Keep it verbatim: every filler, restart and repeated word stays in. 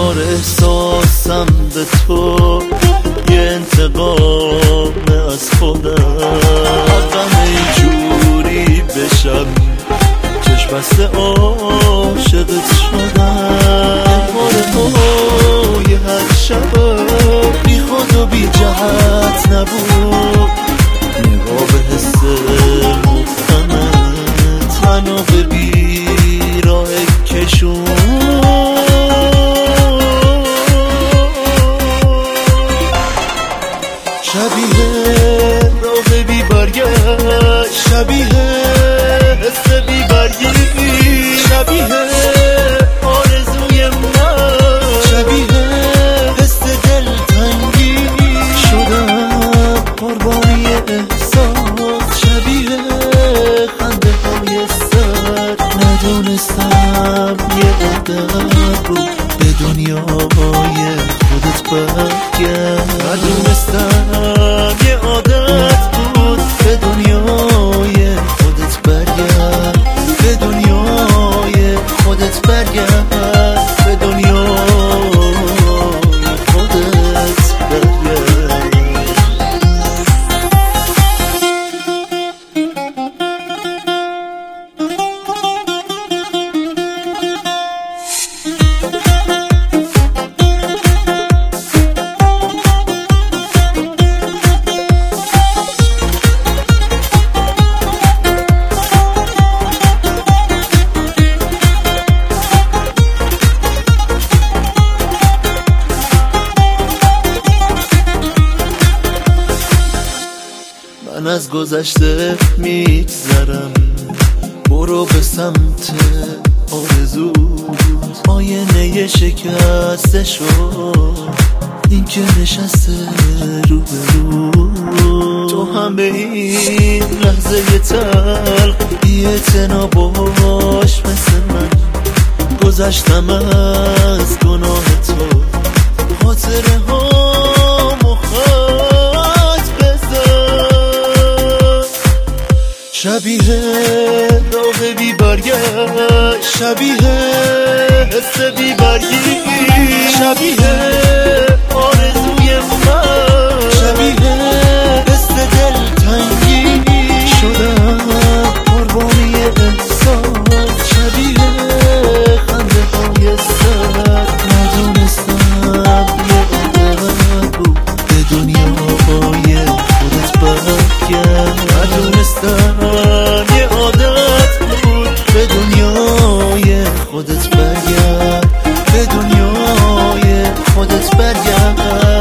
بار احساسم به تو یه انتقام از خودم، حقم اینجوری بشم چشم بسته عاشقت شدم. پاره یه هر شب بی خود و بی جهت نبود، نگاه به حس مبهمت منو به بیراه کشون. شبیه راه بی برگشت، شبیه حس بی برگی، شبیه آرزوی من، شبیه حس دلتنگی شدم قربانی احساس، شبیه خنده های سر ندونستم یه عادت بود به دنیای خودت برگرد، ندونستم یه عادت بود به دنیای خودت برگرد، به دنیای خودت برگرد، به دنیای خودت برگرد. من از گذشته میگذرم، برو به سمت آرزو، آینه شکسته شد این که نشسته رو به رو. تو هم به این لحظه تلخ بی‌اعتنا باش مثل من، گذشتم از گناه تو خاطره ها مخاط بذار. شبیه راه بی برگشت، شبیه حس بی برگی، شبیه آرزوی من، شبیه حس دلتنگی شدم قربانی احساس، شبیه خنده های سر ندونستم یه عادت بود به دنیای خودت برگرد، ندونستم یه عادت بود به دنیای خودت برگرد، به دنیای خودت برگرد.